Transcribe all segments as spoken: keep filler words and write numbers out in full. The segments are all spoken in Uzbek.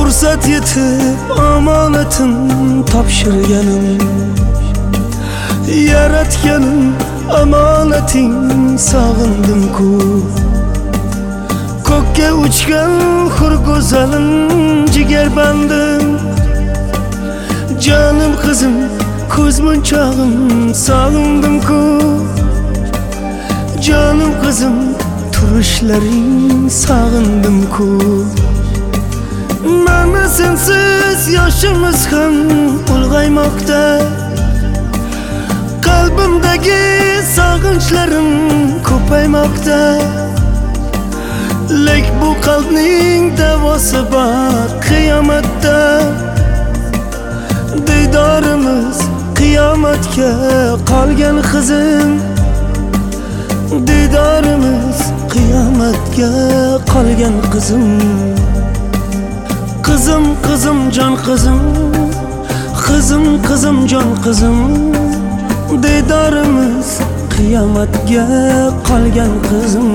fursat yetib omonatin topshirganim, yaratganim omonating sog'indim-ku. Ko'kka uchgan hur go'zalim jigarbandim, jonim qizim ko'z munchog'im sog'indim-ku. Jonim qizim turishlaring sog'indim-ku. Mana sensiz yoshimiz ham ulg'aymoqda, qalbimdagi sog'inchlarim ko'paymoqda. Lek bu qalbning davosi bor qiyomatda. Diydorimiz qiyomatga qolgan qizim, diydorimiz qiyomatga qolgan qizim. Qizim qizim jon qizim, qizim qizim jon qizim, diydorimiz qiyomatga qolgan qizim.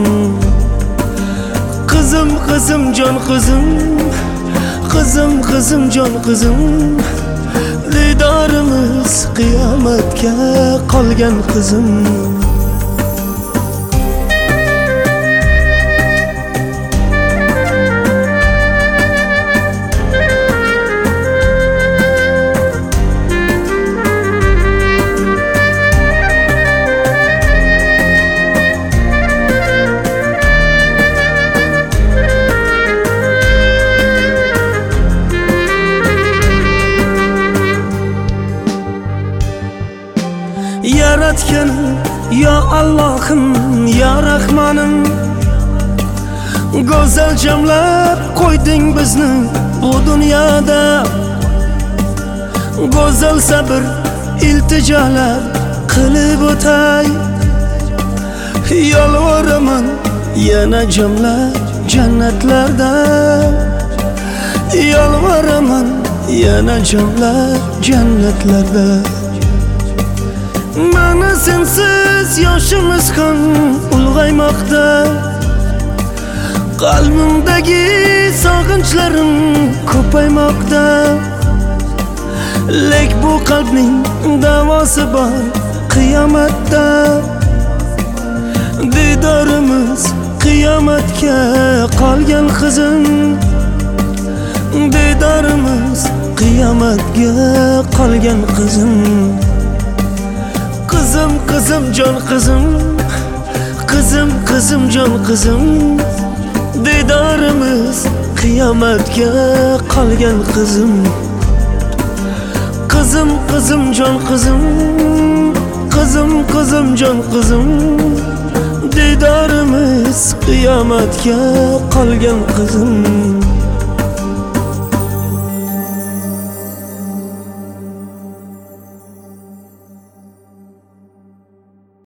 Qizim qizim jon qizim, qizim qizim jon qizim, diydorimiz qiyomatga qolgan qizim. Yaratganim ya Allohim, ya Rahmonim, go'zal jamlab qo'yding bizni bu dunyoda. Go'zal sabr iltijolar qilib o'tay, yolvoraman yana jamlab jannatlarda. Yolvoraman yana jamlab jannatlarda. Mana sensiz yoshimiz ham ulg'aymoqda, qalbimdagi sog'inchlarim ko'paymoqda. Lek bu qalbning davosi bor qiyomatda. Diydorimiz qiyomatga qolgan qizim, diydorimiz qiyomatga qolgan qizim. Qizim qizim jon qizim, qizim qizim jon qizim, diydorimiz qiyomatga qolgan qizim. Qizim qizim jon qizim, qizim qizim jon qizim, diydorimiz qiyomatga qolgan qizim.